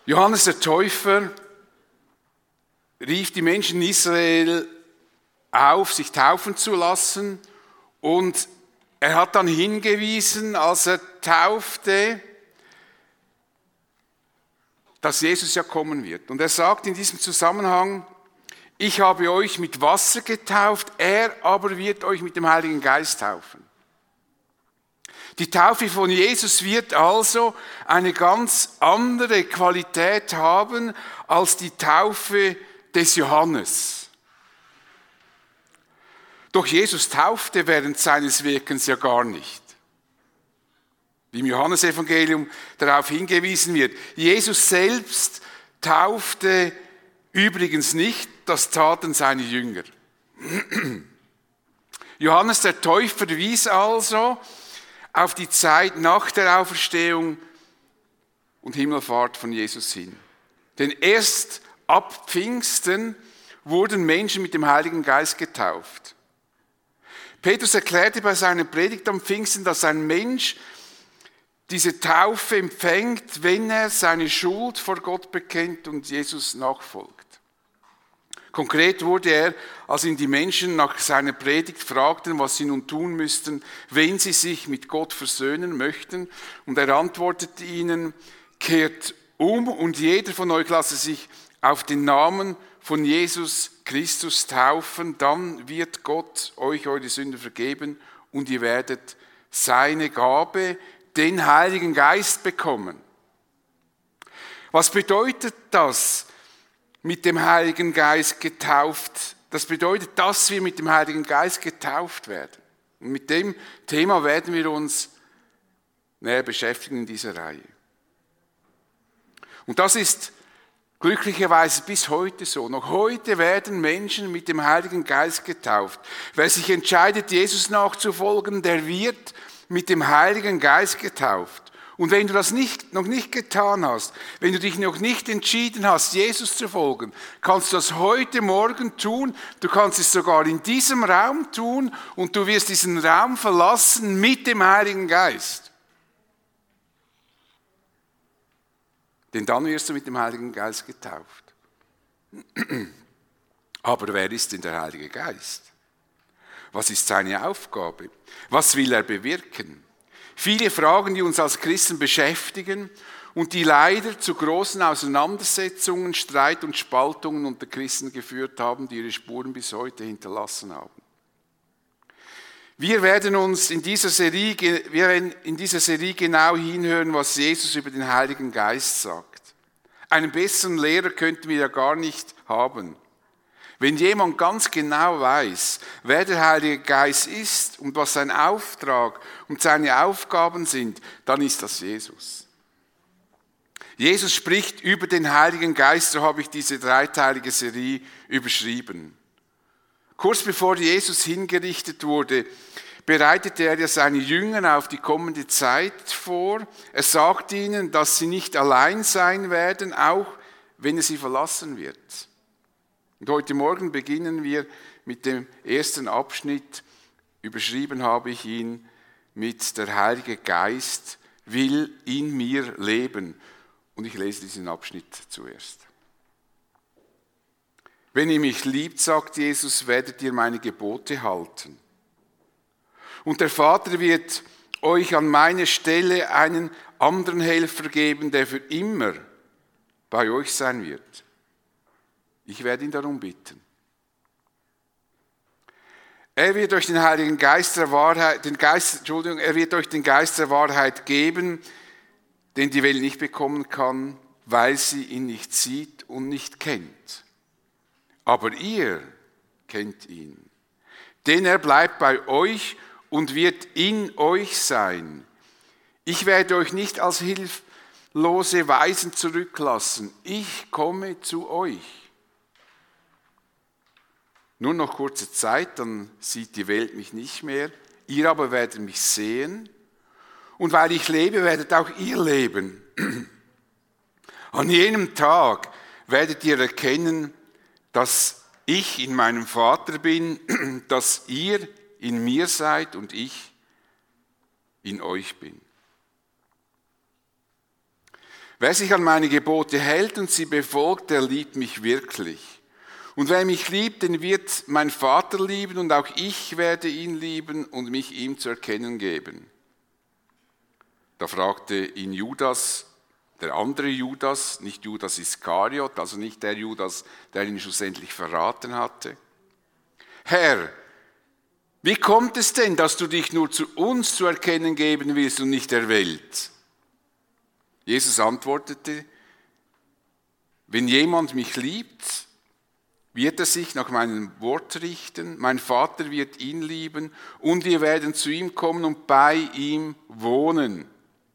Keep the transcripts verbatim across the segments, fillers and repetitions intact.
Johannes der Täufer rief die Menschen in Israel auf, sich taufen zu lassen, und er hat dann hingewiesen, als er taufte, dass Jesus ja kommen wird. Und er sagt in diesem Zusammenhang: Ich habe euch mit Wasser getauft, er aber wird euch mit dem Heiligen Geist taufen. Die Taufe von Jesus wird also eine ganz andere Qualität haben als die Taufe des Johannes. Doch Jesus taufte während seines Wirkens ja gar nicht. Wie im Johannesevangelium darauf hingewiesen wird. Jesus selbst taufte übrigens nicht, das taten seine Jünger. Johannes der Täufer wies also auf die Zeit nach der Auferstehung und Himmelfahrt von Jesus hin. Denn erst ab Pfingsten wurden Menschen mit dem Heiligen Geist getauft. Petrus erklärte bei seiner Predigt am Pfingsten, dass ein Mensch diese Taufe empfängt, wenn er seine Schuld vor Gott bekennt und Jesus nachfolgt. Konkret wurde er, als ihn die Menschen nach seiner Predigt fragten, was sie nun tun müssten, wenn sie sich mit Gott versöhnen möchten. Und er antwortete ihnen: Kehrt um und jeder von euch lasse sich auf den Namen von Jesus Christus taufen, dann wird Gott euch eure Sünden vergeben und ihr werdet seine Gabe, den Heiligen Geist, bekommen. Was bedeutet das, mit dem Heiligen Geist getauft? Das bedeutet, dass wir mit dem Heiligen Geist getauft werden. Und mit dem Thema werden wir uns näher beschäftigen in dieser Reihe. Und das ist glücklicherweise bis heute so. Noch heute werden Menschen mit dem Heiligen Geist getauft. Wer sich entscheidet, Jesus nachzufolgen, der wird mit dem Heiligen Geist getauft. Und wenn du das nicht, noch nicht getan hast, wenn du dich noch nicht entschieden hast, Jesus zu folgen, kannst du das heute Morgen tun. Du kannst es sogar in diesem Raum tun und du wirst diesen Raum verlassen mit dem Heiligen Geist. Denn dann wirst du mit dem Heiligen Geist getauft. Aber wer ist denn der Heilige Geist? Was ist seine Aufgabe? Was will er bewirken? Viele Fragen, die uns als Christen beschäftigen und die leider zu großen Auseinandersetzungen, Streit und Spaltungen unter Christen geführt haben, die ihre Spuren bis heute hinterlassen haben. Wir werden uns in dieser Serie, wir werden in dieser Serie genau hinhören, was Jesus über den Heiligen Geist sagt. Einen besseren Lehrer könnten wir ja gar nicht haben. Wenn jemand ganz genau weiß, wer der Heilige Geist ist und was sein Auftrag und seine Aufgaben sind, dann ist das Jesus. Jesus spricht über den Heiligen Geist, so habe ich diese dreiteilige Serie überschrieben. Kurz bevor Jesus hingerichtet wurde, bereitete er ja seine Jünger auf die kommende Zeit vor. Er sagt ihnen, dass sie nicht allein sein werden, auch wenn er sie verlassen wird. Und heute Morgen beginnen wir mit dem ersten Abschnitt. Überschrieben habe ich ihn mit: Der Heilige Geist will in mir leben. Und ich lese diesen Abschnitt zuerst. Wenn ihr mich liebt, sagt Jesus, werdet ihr meine Gebote halten. Und der Vater wird euch an meine Stelle einen anderen Helfer geben, der für immer bei euch sein wird. Ich werde ihn darum bitten. Er wird euch den Heiligen Geist der Wahrheit, den Geist, Entschuldigung, er wird euch den Geist der Wahrheit geben, den die Welt nicht bekommen kann, weil sie ihn nicht sieht und nicht kennt. Aber ihr kennt ihn, denn er bleibt bei euch und wird in euch sein. Ich werde euch nicht als hilflose Waisen zurücklassen. Ich komme zu euch. Nur noch kurze Zeit, dann sieht die Welt mich nicht mehr. Ihr aber werdet mich sehen. Und weil ich lebe, werdet auch ihr leben. An jenem Tag werdet ihr erkennen, dass ich in meinem Vater bin, dass ihr in mir seid und ich in euch bin. Wer sich an meine Gebote hält und sie befolgt, der liebt mich wirklich. Und wer mich liebt, den wird mein Vater lieben und auch ich werde ihn lieben und mich ihm zu erkennen geben. Da fragte ihn Judas, der andere Judas, nicht Judas Iskariot, also nicht der Judas, der ihn schlussendlich verraten hatte: Herr, wie kommt es denn, dass du dich nur zu uns zu erkennen geben willst und nicht der Welt? Jesus antwortete: Wenn jemand mich liebt, wird er sich nach meinem Wort richten, mein Vater wird ihn lieben und wir werden zu ihm kommen und bei ihm wohnen.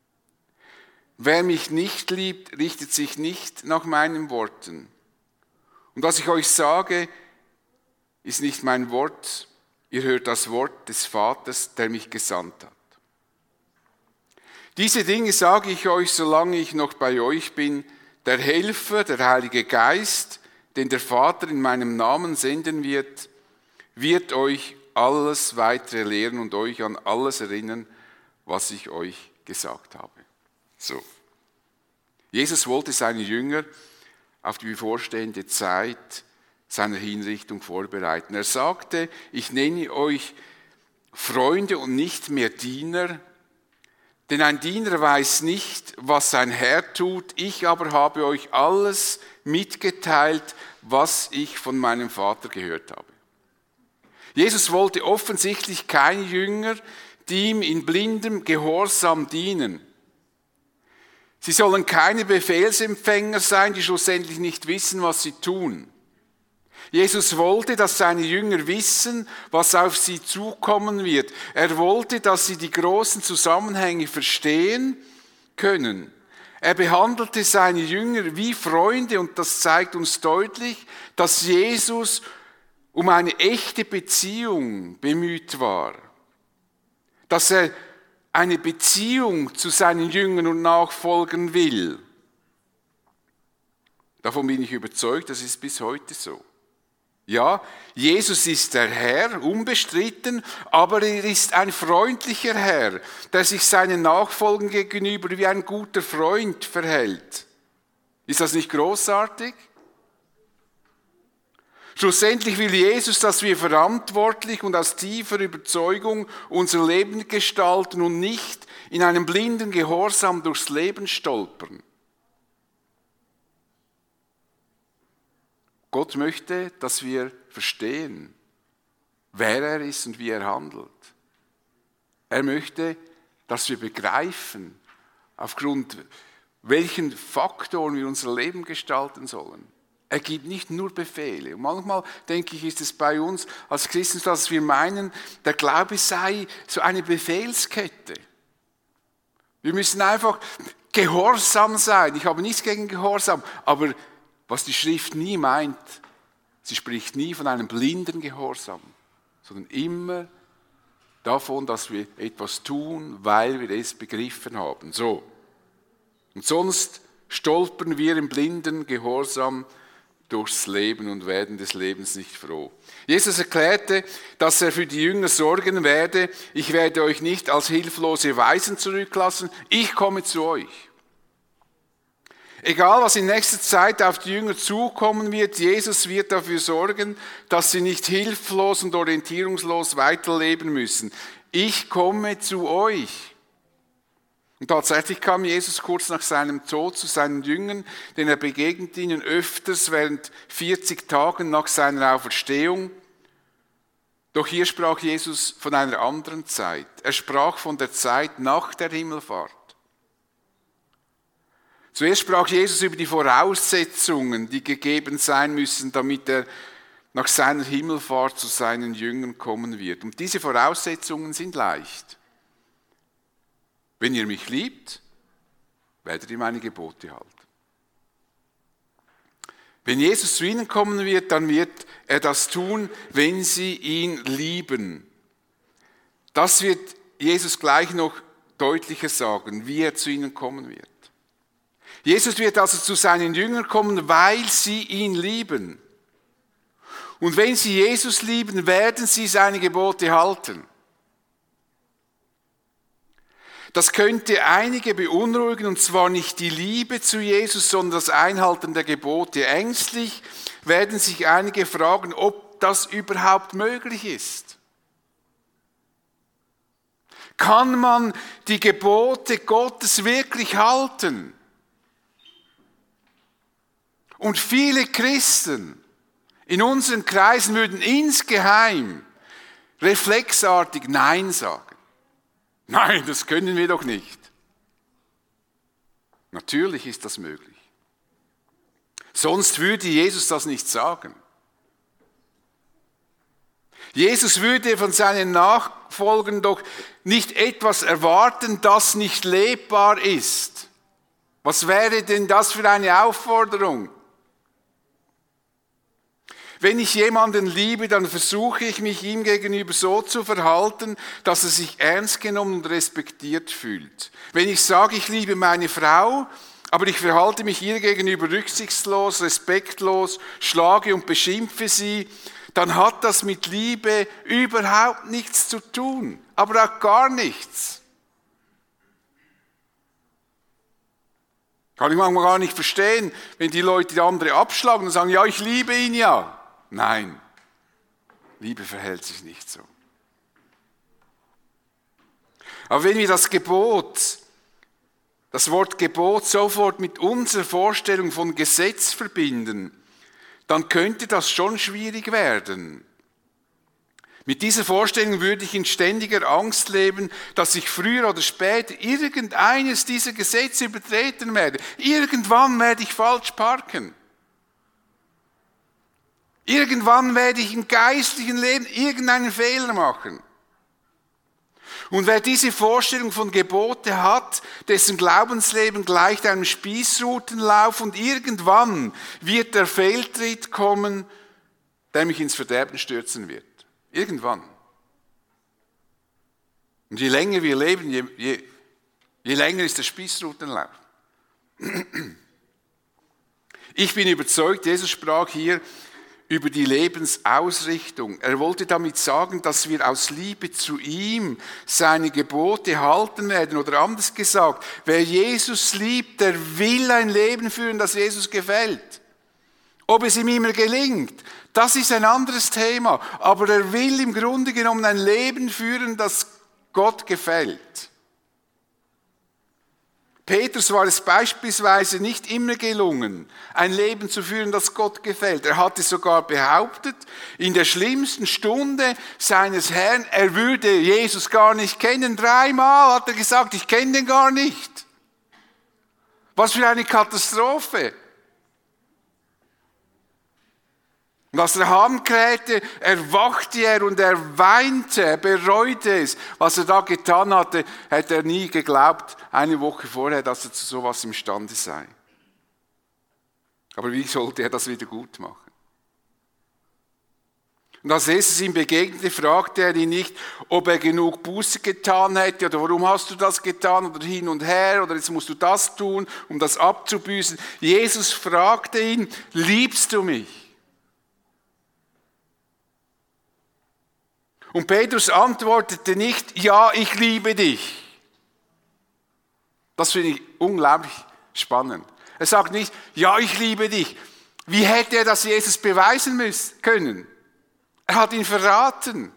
Wer mich nicht liebt, richtet sich nicht nach meinen Worten. Und was ich euch sage, ist nicht mein Wort, ihr hört das Wort des Vaters, der mich gesandt hat. Diese Dinge sage ich euch, solange ich noch bei euch bin. Der Helfer, der Heilige Geist, den der Vater in meinem Namen senden wird, wird euch alles weitere lehren und euch an alles erinnern, was ich euch gesagt habe. So. Jesus wollte seine Jünger auf die bevorstehende Zeit seiner Hinrichtung vorbereiten. Er sagte: Ich nenne euch Freunde und nicht mehr Diener, denn ein Diener weiß nicht, was sein Herr tut. Ich aber habe euch alles mitgeteilt, was ich von meinem Vater gehört habe. Jesus wollte offensichtlich keine Jünger, die ihm in blindem Gehorsam dienen. Sie sollen keine Befehlsempfänger sein, die schlussendlich nicht wissen, was sie tun. Jesus wollte, dass seine Jünger wissen, was auf sie zukommen wird. Er wollte, dass sie die großen Zusammenhänge verstehen können. Er behandelte seine Jünger wie Freunde und das zeigt uns deutlich, dass Jesus um eine echte Beziehung bemüht war. Dass er eine Beziehung zu seinen Jüngern und Nachfolgern will. Davon bin ich überzeugt, das ist bis heute so. Ja, Jesus ist der Herr, unbestritten, aber er ist ein freundlicher Herr, der sich seinen Nachfolgern gegenüber wie ein guter Freund verhält. Ist das nicht großartig? Schlussendlich will Jesus, dass wir verantwortlich und aus tiefer Überzeugung unser Leben gestalten und nicht in einem blinden Gehorsam durchs Leben stolpern. Gott möchte, dass wir verstehen, wer er ist und wie er handelt. Er möchte, dass wir begreifen, aufgrund welchen Faktoren wir unser Leben gestalten sollen. Er gibt nicht nur Befehle. Und manchmal, denke ich, ist es bei uns als Christen so, dass wir meinen, der Glaube sei so eine Befehlskette. Wir müssen einfach gehorsam sein. Ich habe nichts gegen Gehorsam, aber was die Schrift nie meint, sie spricht nie von einem blinden Gehorsam, sondern immer davon, dass wir etwas tun, weil wir es begriffen haben. So. Und sonst stolpern wir im blinden Gehorsam durchs Leben und werden des Lebens nicht froh. Jesus erklärte, dass er für die Jünger sorgen werde. Ich werde euch nicht als hilflose Waisen zurücklassen, ich komme zu euch. Egal, was in nächster Zeit auf die Jünger zukommen wird, Jesus wird dafür sorgen, dass sie nicht hilflos und orientierungslos weiterleben müssen. Ich komme zu euch. Und tatsächlich kam Jesus kurz nach seinem Tod zu seinen Jüngern, denn er begegnet ihnen öfters während vierzig Tagen nach seiner Auferstehung. Doch hier sprach Jesus von einer anderen Zeit. Er sprach von der Zeit nach der Himmelfahrt. Zuerst sprach Jesus über die Voraussetzungen, die gegeben sein müssen, damit er nach seiner Himmelfahrt zu seinen Jüngern kommen wird. Und diese Voraussetzungen sind leicht. Wenn ihr mich liebt, werdet ihr meine Gebote halten. Wenn Jesus zu ihnen kommen wird, dann wird er das tun, wenn sie ihn lieben. Das wird Jesus gleich noch deutlicher sagen, wie er zu ihnen kommen wird. Jesus wird also zu seinen Jüngern kommen, weil sie ihn lieben. Und wenn sie Jesus lieben, werden sie seine Gebote halten. Das könnte einige beunruhigen, und zwar nicht die Liebe zu Jesus, sondern das Einhalten der Gebote. Ängstlich werden sich einige fragen, ob das überhaupt möglich ist. Kann man die Gebote Gottes wirklich halten? Und viele Christen in unseren Kreisen würden insgeheim reflexartig Nein sagen. Nein, das können wir doch nicht. Natürlich ist das möglich. Sonst würde Jesus das nicht sagen. Jesus würde von seinen Nachfolgern doch nicht etwas erwarten, das nicht lebbar ist. Was wäre denn das für eine Aufforderung? Wenn ich jemanden liebe, dann versuche ich mich ihm gegenüber so zu verhalten, dass er sich ernst genommen und respektiert fühlt. Wenn ich sage, ich liebe meine Frau, aber ich verhalte mich ihr gegenüber rücksichtslos, respektlos, schlage und beschimpfe sie, dann hat das mit Liebe überhaupt nichts zu tun, aber auch gar nichts. Kann ich manchmal gar nicht verstehen, wenn die Leute die andere abschlagen und sagen, ja, ich liebe ihn ja. Nein, Liebe verhält sich nicht so. Aber wenn wir das Gebot, das Wort Gebot sofort mit unserer Vorstellung von Gesetz verbinden, dann könnte das schon schwierig werden. Mit dieser Vorstellung würde ich in ständiger Angst leben, dass ich früher oder später irgendeines dieser Gesetze übertreten werde. Irgendwann werde ich falsch parken. Irgendwann werde ich im geistlichen Leben irgendeinen Fehler machen. Und wer diese Vorstellung von Gebote hat, dessen Glaubensleben gleicht einem Spießrutenlauf und irgendwann wird der Fehltritt kommen, der mich ins Verderben stürzen wird. Irgendwann. Und je länger wir leben, je, je, je länger ist der Spießrutenlauf. Ich bin überzeugt, Jesus sprach hier über die Lebensausrichtung. Er wollte damit sagen, dass wir aus Liebe zu ihm seine Gebote halten werden. Oder anders gesagt, wer Jesus liebt, der will ein Leben führen, das Jesus gefällt. Ob es ihm immer gelingt, das ist ein anderes Thema. Aber er will im Grunde genommen ein Leben führen, das Gott gefällt. Petrus war es beispielsweise nicht immer gelungen, ein Leben zu führen, das Gott gefällt. Er hatte sogar behauptet, in der schlimmsten Stunde seines Herrn, er würde Jesus gar nicht kennen. Dreimal hat er gesagt, ich kenne den gar nicht. Was für eine Katastrophe. Und als der Hahn krähte, erwachte er und er weinte, er bereute es. Was er da getan hatte, hätte er nie geglaubt, eine Woche vorher, dass er zu sowas imstande sei. Aber wie sollte er das wieder gut machen? Und als Jesus ihm begegnete, fragte er ihn nicht, ob er genug Buße getan hätte oder warum hast du das getan oder hin und her oder jetzt musst du das tun, um das abzubüßen. Jesus fragte ihn, liebst du mich? Und Petrus antwortete nicht, ja, ich liebe dich. Das finde ich unglaublich spannend. Er sagt nicht, ja, ich liebe dich. Wie hätte er das Jesus beweisen müssen, können? Er hat ihn verraten.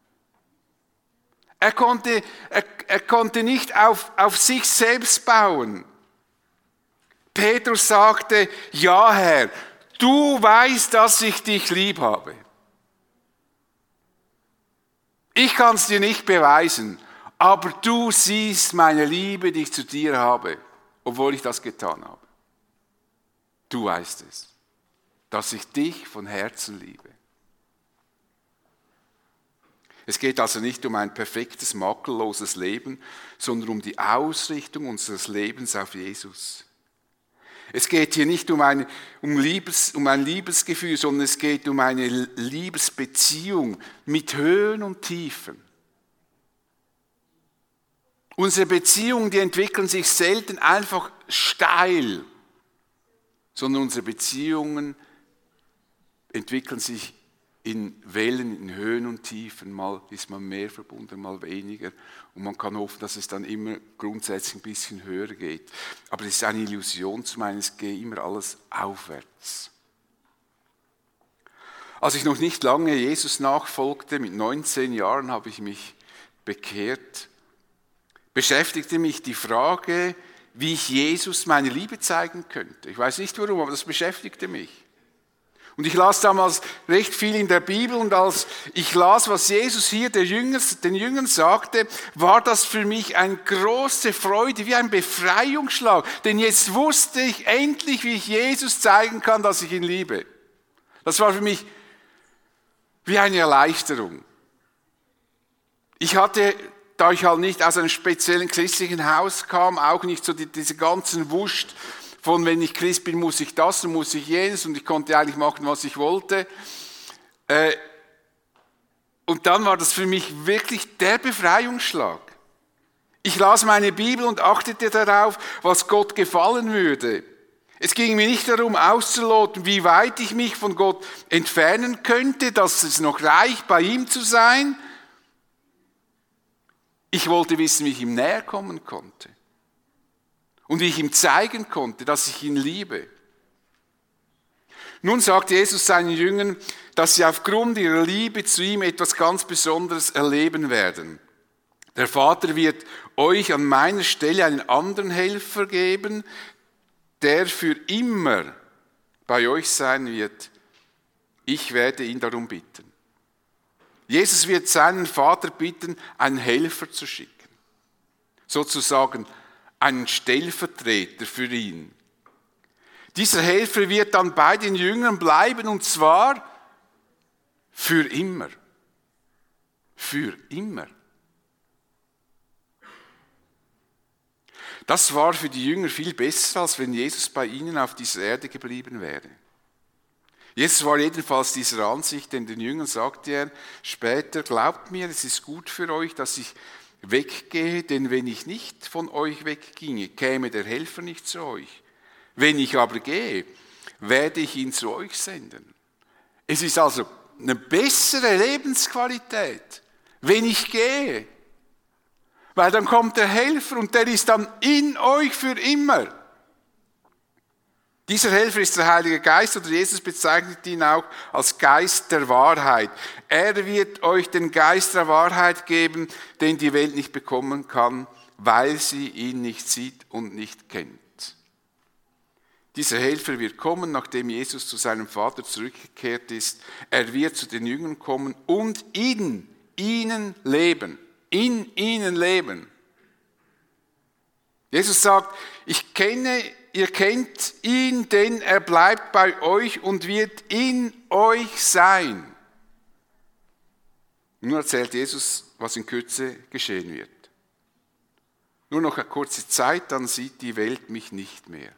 Er konnte, er, er konnte nicht auf, auf sich selbst bauen. Petrus sagte, ja, Herr, du weißt, dass ich dich lieb habe. Ich kann es dir nicht beweisen, aber du siehst meine Liebe, die ich zu dir habe, obwohl ich das getan habe. Du weißt es, dass ich dich von Herzen liebe. Es geht also nicht um ein perfektes, makelloses Leben, sondern um die Ausrichtung unseres Lebens auf Jesus. Es geht hier nicht um ein, um, Liebes, um ein Liebesgefühl, sondern es geht um eine Liebesbeziehung mit Höhen und Tiefen. Unsere Beziehungen, die entwickeln sich selten einfach steil, sondern unsere Beziehungen entwickeln sich in Wellen, in Höhen und Tiefen. Mal ist man mehr verbunden, mal weniger. Und man kann hoffen, dass es dann immer grundsätzlich ein bisschen höher geht. Aber es ist eine Illusion zu meinen, es geht immer alles aufwärts. Als ich noch nicht lange Jesus nachfolgte, mit neunzehn Jahren habe ich mich bekehrt, beschäftigte mich die Frage, wie ich Jesus meine Liebe zeigen könnte. Ich weiß nicht warum, aber das beschäftigte mich. Und ich las damals recht viel in der Bibel und als ich las, was Jesus hier den Jüngern, den Jüngern sagte, war das für mich eine große Freude, wie ein Befreiungsschlag. Denn jetzt wusste ich endlich, wie ich Jesus zeigen kann, dass ich ihn liebe. Das war für mich wie eine Erleichterung. Ich hatte, da ich halt nicht aus einem speziellen christlichen Haus kam, auch nicht so die, diese ganzen Wuscht von, wenn ich Christ bin, muss ich das und muss ich jenes und ich konnte eigentlich machen, was ich wollte. Äh, und dann war das für mich wirklich der Befreiungsschlag. Ich las meine Bibel und achtete darauf, was Gott gefallen würde. Es ging mir nicht darum auszuloten, wie weit ich mich von Gott entfernen könnte, dass es noch reicht, bei ihm zu sein. Ich wollte wissen, wie ich ihm näher kommen konnte. Und wie ich ihm zeigen konnte, dass ich ihn liebe. Nun sagt Jesus seinen Jüngern, dass sie aufgrund ihrer Liebe zu ihm etwas ganz Besonderes erleben werden. Der Vater wird euch an meiner Stelle einen anderen Helfer geben, der für immer bei euch sein wird. Ich werde ihn darum bitten. Jesus wird seinen Vater bitten, einen Helfer zu schicken. Sozusagen einen Stellvertreter für ihn. Dieser Helfer wird dann bei den Jüngern bleiben und zwar für immer. Für immer. Das war für die Jünger viel besser, als wenn Jesus bei ihnen auf dieser Erde geblieben wäre. Jesus war jedenfalls dieser Ansicht, denn den Jüngern sagte er später, glaubt mir, es ist gut für euch, dass ich weggehe, denn wenn ich nicht von euch wegginge, käme der Helfer nicht zu euch. Wenn ich aber gehe, werde ich ihn zu euch senden. Es ist also eine bessere Lebensqualität, wenn ich gehe. Weil dann kommt der Helfer und der ist dann in euch für immer. Dieser Helfer ist der Heilige Geist oder Jesus bezeichnet ihn auch als Geist der Wahrheit. Er wird euch den Geist der Wahrheit geben, den die Welt nicht bekommen kann, weil sie ihn nicht sieht und nicht kennt. Dieser Helfer wird kommen, nachdem Jesus zu seinem Vater zurückgekehrt ist. Er wird zu den Jüngern kommen und in ihnen leben. In ihnen leben. Jesus sagt, ich kenne, ihr kennt ihn, denn er bleibt bei euch und wird in euch sein. Nun erzählt Jesus, was in Kürze geschehen wird. Nur noch eine kurze Zeit, dann sieht die Welt mich nicht mehr.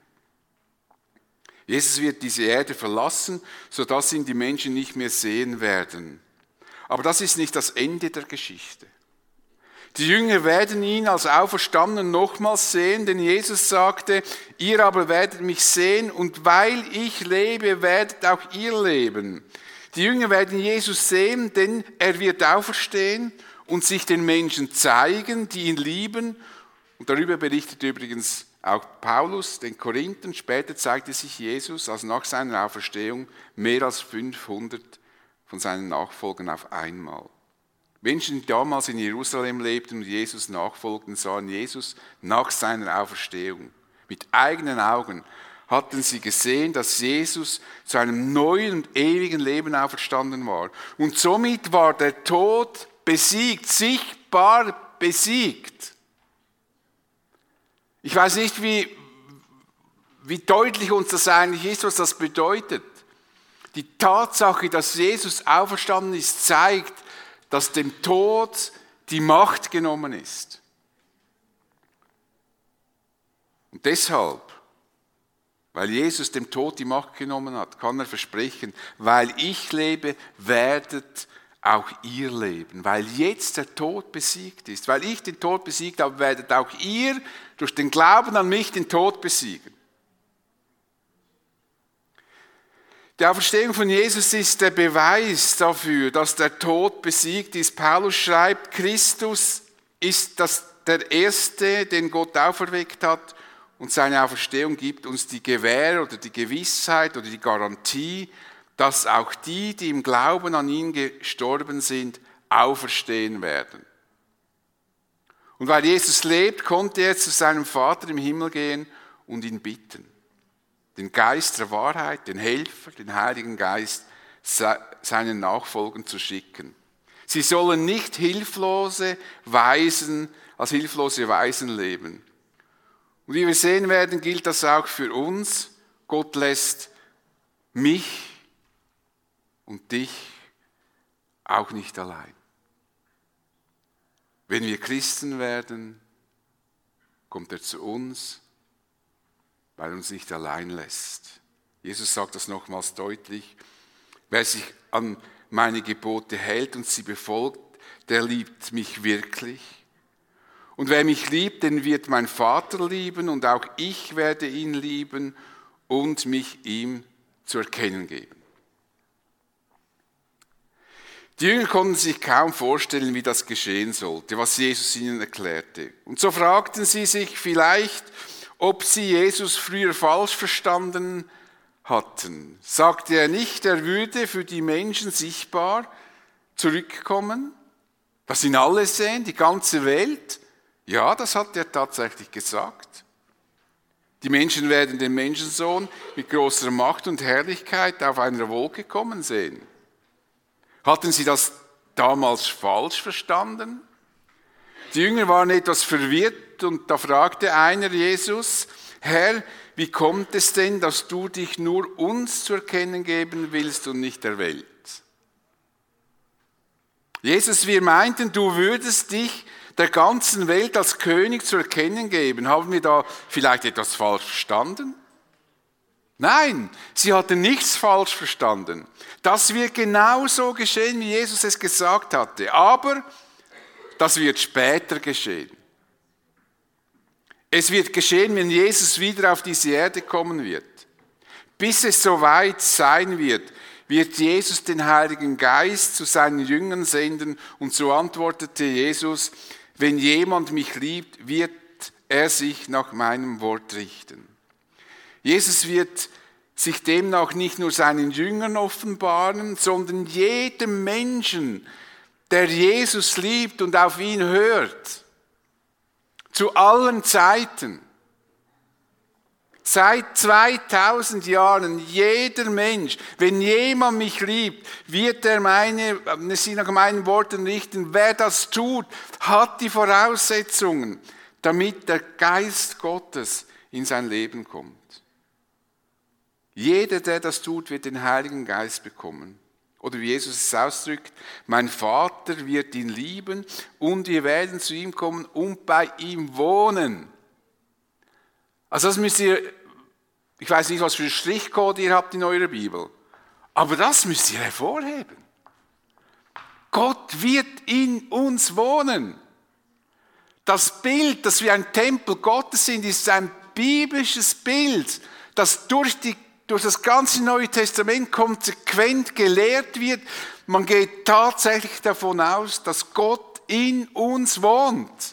Jesus wird diese Erde verlassen, sodass ihn die Menschen nicht mehr sehen werden. Aber das ist nicht das Ende der Geschichte. Die Jünger werden ihn als Auferstandenen nochmals sehen, denn Jesus sagte, ihr aber werdet mich sehen und weil ich lebe, werdet auch ihr leben. Die Jünger werden Jesus sehen, denn er wird auferstehen und sich den Menschen zeigen, die ihn lieben. Und darüber berichtet übrigens auch Paulus, den Korinthern. Später zeigte sich Jesus, also nach seiner Auferstehung, mehr als fünfhundert von seinen Nachfolgern auf einmal. Menschen, die damals in Jerusalem lebten und Jesus nachfolgten, sahen Jesus nach seiner Auferstehung. Mit eigenen Augen hatten sie gesehen, dass Jesus zu einem neuen und ewigen Leben auferstanden war. Und somit war der Tod besiegt, sichtbar besiegt. Ich weiß nicht, wie, wie deutlich uns das eigentlich ist, was das bedeutet. Die Tatsache, dass Jesus auferstanden ist, zeigt, dass dem Tod die Macht genommen ist. Und deshalb, weil Jesus dem Tod die Macht genommen hat, kann er versprechen, weil ich lebe, werdet auch ihr leben. Weil jetzt der Tod besiegt ist. Weil ich den Tod besiegt habe, werdet auch ihr durch den Glauben an mich den Tod besiegen. Die Auferstehung von Jesus ist der Beweis dafür, dass der Tod besiegt ist. Paulus schreibt, Christus ist das, der Erste, den Gott auferweckt hat, und seine Auferstehung gibt uns die Gewähr oder die Gewissheit oder die Garantie, dass auch die, die im Glauben an ihn gestorben sind, auferstehen werden. Und weil Jesus lebt, konnte er zu seinem Vater im Himmel gehen und ihn bitten, den Geist der Wahrheit, den Helfer, den Heiligen Geist, seinen Nachfolgern zu schicken. Sie sollen nicht hilflose Waisen, als hilflose Waisen leben. Und wie wir sehen werden, gilt das auch für uns. Gott lässt mich und dich auch nicht allein. Wenn wir Christen werden, kommt er zu uns, weil er uns nicht allein lässt. Jesus sagt das nochmals deutlich. Wer sich an meine Gebote hält und sie befolgt, der liebt mich wirklich. Und wer mich liebt, den wird mein Vater lieben und auch ich werde ihn lieben und mich ihm zu erkennen geben. Die Jünger konnten sich kaum vorstellen, wie das geschehen sollte, was Jesus ihnen erklärte. Und so fragten sie sich vielleicht, ob sie Jesus früher falsch verstanden hatten. Sagte er nicht, er würde für die Menschen sichtbar zurückkommen, dass ihn alle sehen, die ganze Welt? Ja, das hat er tatsächlich gesagt. Die Menschen werden den Menschensohn mit großer Macht und Herrlichkeit auf einer Wolke kommen sehen. Hatten sie das damals falsch verstanden? Die Jünger waren etwas verwirrt und da fragte einer Jesus, Herr, wie kommt es denn, dass du dich nur uns zu erkennen geben willst und nicht der Welt? Jesus, wir meinten, du würdest dich der ganzen Welt als König zu erkennen geben. Haben wir da vielleicht etwas falsch verstanden? Nein, sie hatten nichts falsch verstanden. Das wird genauso geschehen, wie Jesus es gesagt hatte. Aber das wird später geschehen. Es wird geschehen, wenn Jesus wieder auf diese Erde kommen wird. Bis es soweit sein wird, wird Jesus den Heiligen Geist zu seinen Jüngern senden. Und so antwortete Jesus, wenn jemand mich liebt, wird er sich nach meinem Wort richten. Jesus wird sich demnach nicht nur seinen Jüngern offenbaren, sondern jedem Menschen, der Jesus liebt und auf ihn hört. Zu allen Zeiten. Seit zweitausend Jahren, jeder Mensch, wenn jemand mich liebt, wird er meine, sich nach meinen Worten richten. Wer das tut, hat die Voraussetzungen, damit der Geist Gottes in sein Leben kommt. Jeder, der das tut, wird den Heiligen Geist bekommen. Oder wie Jesus es ausdrückt, mein Vater wird ihn lieben und wir werden zu ihm kommen und bei ihm wohnen. Also das müsst ihr, ich weiß nicht, was für einen Strichcode ihr habt in eurer Bibel, aber das müsst ihr hervorheben. Gott wird in uns wohnen. Das Bild, dass wir ein Tempel Gottes sind, ist ein biblisches Bild, das durch die durch das ganze Neue Testament konsequent gelehrt wird. Man geht tatsächlich davon aus, dass Gott in uns wohnt.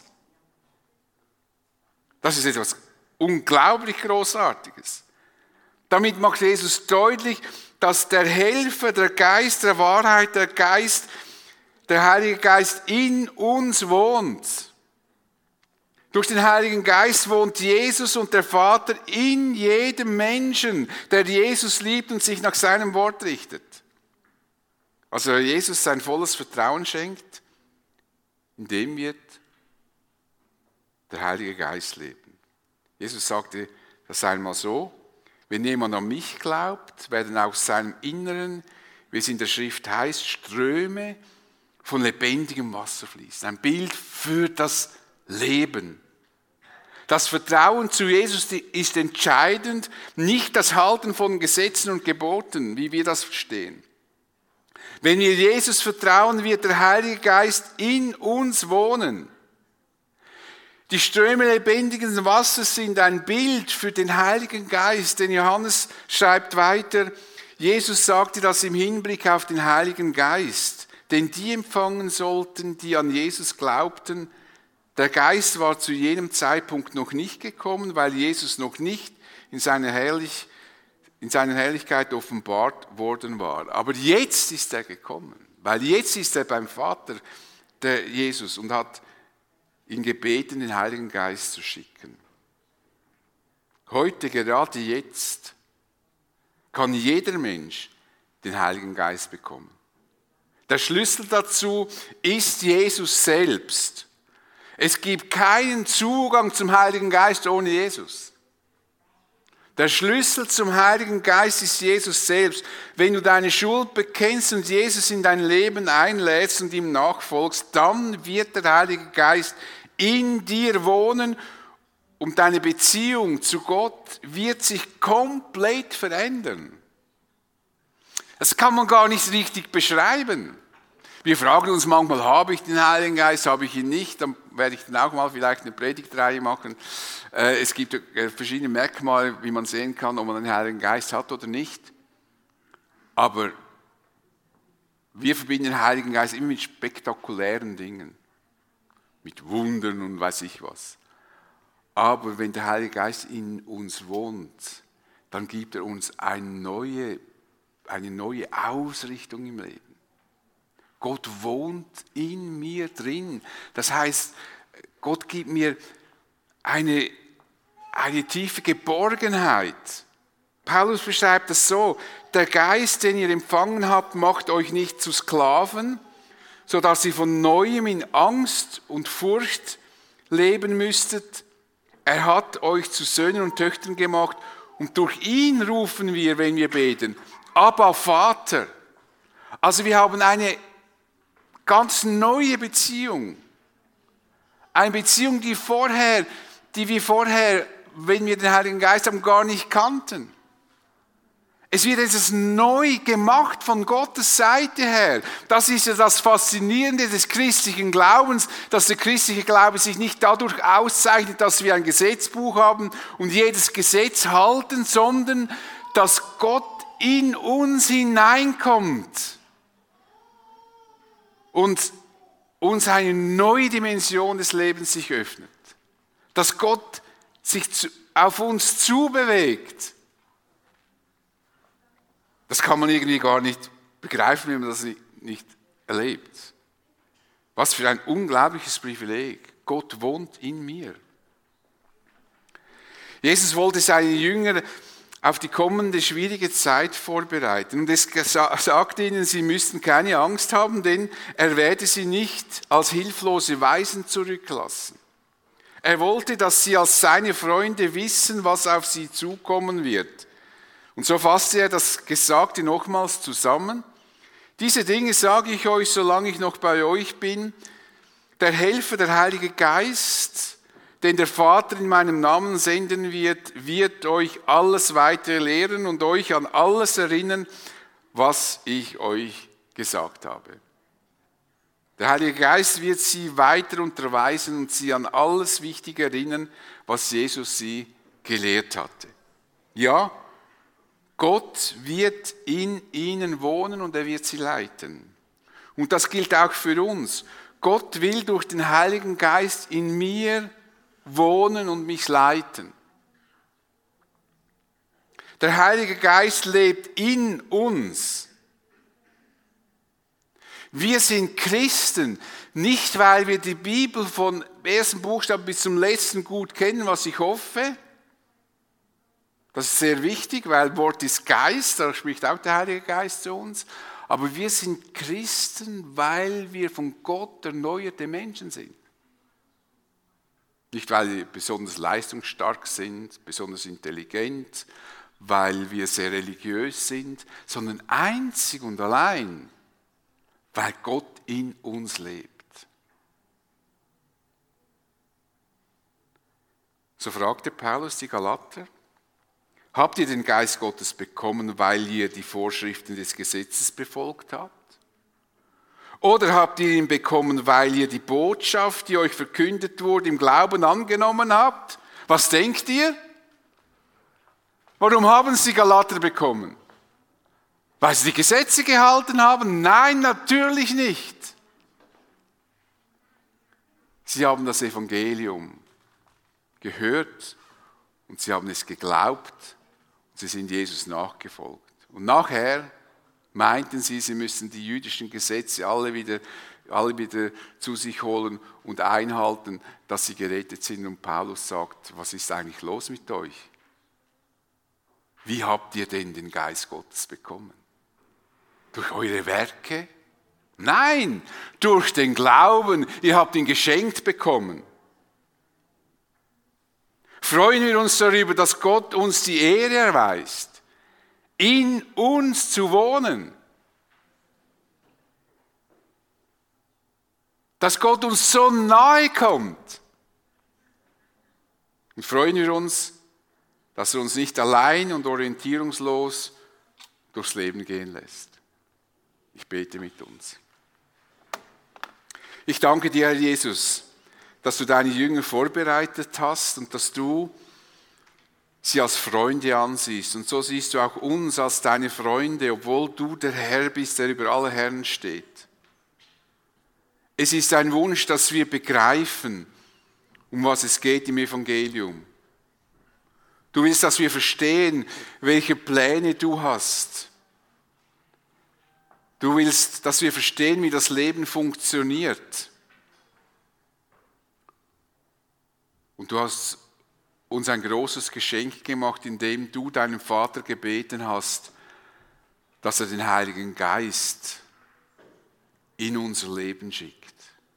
Das ist etwas unglaublich Großartiges. Damit macht Jesus deutlich, dass der Helfer, der Geist der Wahrheit, der Geist, der Heilige Geist in uns wohnt. Durch den Heiligen Geist wohnt Jesus und der Vater in jedem Menschen, der Jesus liebt und sich nach seinem Wort richtet. Also wer Jesus sein volles Vertrauen schenkt, in dem wird der Heilige Geist leben. Jesus sagte das einmal so, wenn jemand an mich glaubt, werden aus seinem Inneren, wie es in der Schrift heißt, Ströme von lebendigem Wasser fließen. Ein Bild für das Leben. Das Vertrauen zu Jesus ist entscheidend, nicht das Halten von Gesetzen und Geboten, wie wir das verstehen. Wenn wir Jesus vertrauen, wird der Heilige Geist in uns wohnen. Die Ströme lebendigen Wassers sind ein Bild für den Heiligen Geist, denn Johannes schreibt weiter, Jesus sagte das im Hinblick auf den Heiligen Geist, den die empfangen sollten, die an Jesus glaubten. Der Geist war zu jenem Zeitpunkt noch nicht gekommen, weil Jesus noch nicht in seiner, Herrlich, in seiner Herrlichkeit offenbart worden war. Aber jetzt ist er gekommen, weil jetzt ist er beim Vater, der Jesus, und hat ihn gebeten, den Heiligen Geist zu schicken. Heute, gerade jetzt, kann jeder Mensch den Heiligen Geist bekommen. Der Schlüssel dazu ist Jesus selbst. Es gibt keinen Zugang zum Heiligen Geist ohne Jesus. Der Schlüssel zum Heiligen Geist ist Jesus selbst. Wenn du deine Schuld bekennst und Jesus in dein Leben einlädst und ihm nachfolgst, dann wird der Heilige Geist in dir wohnen und deine Beziehung zu Gott wird sich komplett verändern. Das kann man gar nicht richtig beschreiben. Wir fragen uns manchmal, habe ich den Heiligen Geist, habe ich ihn nicht? Dann werde ich dann auch mal vielleicht eine Predigtreihe machen. Es gibt verschiedene Merkmale, wie man sehen kann, ob man den Heiligen Geist hat oder nicht. Aber wir verbinden den Heiligen Geist immer mit spektakulären Dingen, mit Wundern und weiß ich was. Aber wenn der Heilige Geist in uns wohnt, dann gibt er uns eine neue, eine neue Ausrichtung im Leben. Gott wohnt in mir drin. Das heißt, Gott gibt mir eine, eine tiefe Geborgenheit. Paulus beschreibt das so: Der Geist, den ihr empfangen habt, macht euch nicht zu Sklaven, sodass ihr von Neuem in Angst und Furcht leben müsstet. Er hat euch zu Söhnen und Töchtern gemacht und durch ihn rufen wir, wenn wir beten, Abba, Vater. Also wir haben eine ganz neue Beziehung. Eine Beziehung, die vorher, die wir vorher, wenn wir den Heiligen Geist haben, gar nicht kannten. Es wird etwas neu gemacht von Gottes Seite her. Das ist ja das Faszinierende des christlichen Glaubens, dass der christliche Glaube sich nicht dadurch auszeichnet, dass wir ein Gesetzbuch haben und jedes Gesetz halten, sondern dass Gott in uns hineinkommt und uns eine neue Dimension des Lebens sich öffnet. Dass Gott sich zu, auf uns zubewegt. Das kann man irgendwie gar nicht begreifen, wenn man das nicht, nicht erlebt. Was für ein unglaubliches Privileg. Gott wohnt in mir. Jesus wollte seine Jünger auf die kommende schwierige Zeit vorbereiten. Und es sagte ihnen, sie müssten keine Angst haben, denn er werde sie nicht als hilflose Waisen zurücklassen. Er wollte, dass sie als seine Freunde wissen, was auf sie zukommen wird. Und so fasste er das Gesagte nochmals zusammen. Diese Dinge sage ich euch, solange ich noch bei euch bin. Der Helfer, der Heilige Geist, den der Vater in meinem Namen senden wird, wird euch alles weitere lehren und euch an alles erinnern, was ich euch gesagt habe. Der Heilige Geist wird sie weiter unterweisen und sie an alles Wichtige erinnern, was Jesus sie gelehrt hatte. Ja, Gott wird in ihnen wohnen und er wird sie leiten. Und das gilt auch für uns. Gott will durch den Heiligen Geist in mir wohnen und mich leiten. Der Heilige Geist lebt in uns. Wir sind Christen, nicht weil wir die Bibel von ersten Buchstaben bis zum letzten gut kennen, was ich hoffe. Das ist sehr wichtig, weil Wort ist Geist, da spricht auch der Heilige Geist zu uns. Aber wir sind Christen, weil wir von Gott erneuerte Menschen sind. Nicht, weil wir besonders leistungsstark sind, besonders intelligent, weil wir sehr religiös sind, sondern einzig und allein, weil Gott in uns lebt. So fragte Paulus die Galater: Habt ihr den Geist Gottes bekommen, weil ihr die Vorschriften des Gesetzes befolgt habt? Oder habt ihr ihn bekommen, weil ihr die Botschaft, die euch verkündet wurde, im Glauben angenommen habt? Was denkt ihr? Warum haben sie Galater bekommen? Weil sie die Gesetze gehalten haben? Nein, natürlich nicht. Sie haben das Evangelium gehört und sie haben es geglaubt und sie sind Jesus nachgefolgt. Und nachher meinten sie, sie müssten die jüdischen Gesetze alle wieder, alle wieder zu sich holen und einhalten, dass sie gerettet sind. Und Paulus sagt, was ist eigentlich los mit euch? Wie habt ihr denn den Geist Gottes bekommen? Durch eure Werke? Nein, durch den Glauben. Ihr habt ihn geschenkt bekommen. Freuen wir uns darüber, dass Gott uns die Ehre erweist, in uns zu wohnen. Dass Gott uns so nahe kommt. Und freuen wir uns, dass er uns nicht allein und orientierungslos durchs Leben gehen lässt. Ich bete mit uns. Ich danke dir, Herr Jesus, dass du deine Jünger vorbereitet hast und dass du sie als Freunde ansiehst. Und so siehst du auch uns als deine Freunde, obwohl du der Herr bist, der über alle Herren steht. Es ist ein Wunsch, dass wir begreifen, um was es geht im Evangelium. Du willst, dass wir verstehen, welche Pläne du hast. Du willst, dass wir verstehen, wie das Leben funktioniert. Und du hast uns ein großes Geschenk gemacht, indem du deinen Vater gebeten hast, dass er den Heiligen Geist in unser Leben schickt.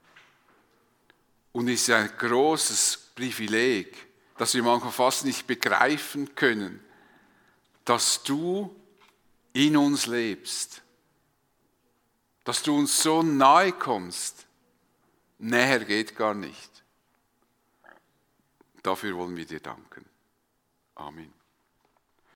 Und es ist ein großes Privileg, dass wir manchmal fast nicht begreifen können, dass du in uns lebst. Dass du uns so nahe kommst, näher geht gar nicht. Dafür wollen wir dir danken. Amen.